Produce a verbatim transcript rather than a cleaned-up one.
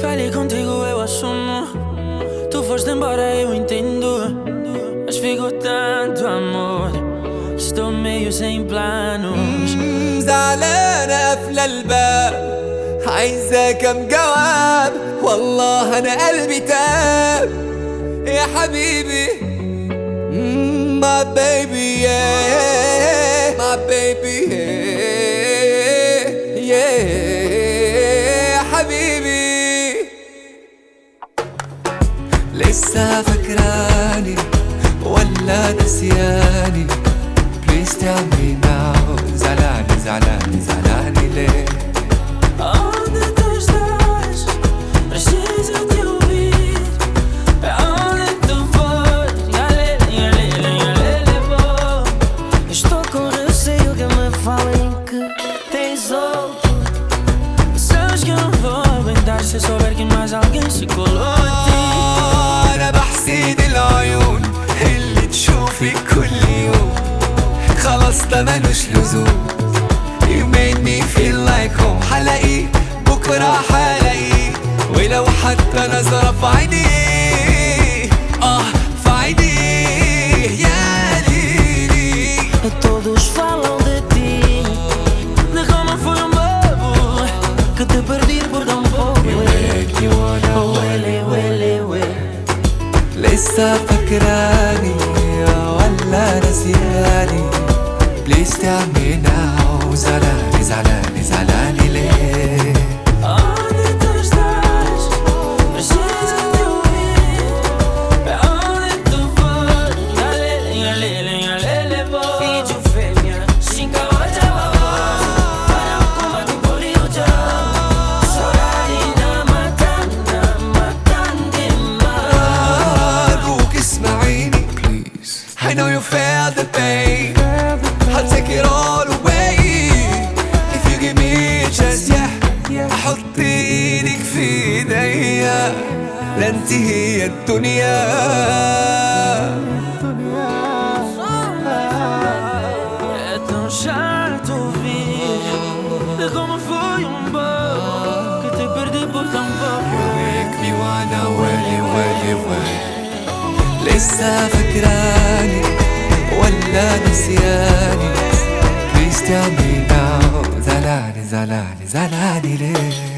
Falhei contigo, eu assumo. Tu foste embora, eu entendo. Mas ficou tanto amor, estou meio sem planos. زعلانة قافلة الباب، عايزة كم جواب، والله أنا قلبي تاب يا حبيبي. My baby yeah, my baby yeah, yeah يا حبيبي. لسه فاكراني ولا نسياني؟ Please tell me now. زعلاني زعلاني زعلاني ليه؟ Onde tu estás? Preciso te ouvir. Aonde tu fores? Galele, galele, galele, vou. Estou com receio que me falem que tens outro. Sabes que eu não vou aguentar se souber que mais alguém se colou a ti. أنا بحسد العيون اللي تشوفك كل يوم، خلاص ده ملوش لزوم. You made me feel like home. حلاقيه بكرة حلاقيه، ولو حتى نظرة في عينيه، اه في عينيه يا ليلي. Todos falam de ti, de como fui um bobo que te perdi por tão pouco. Huele, huele, huele. لسه فاكراني ولا نسياني؟ Please tell me now. زعلاني زعلاني زعلاني ليه؟ Onde tu estás? Preciso te ouvir. Aonde tu fores? Galele, galele, galele, vou. Filho fêmea, cinca hoje para uma que poliu já. Sorarina matanda, matanda mais. أرجوك اسمعيني please. I know you feel the pain. I'll take it all away if you give me a chance. Yeah, أحط إيدك في إيديا، لا انت هي الدنيا. É tão chato ouvir de como fui um bobo que te perdi por tão pouco. make me wanna ولي ولي ولي. لسه فاكراني ولا نسياني؟ Please tell me now. زعلاني زعلاني زعلاني ليه؟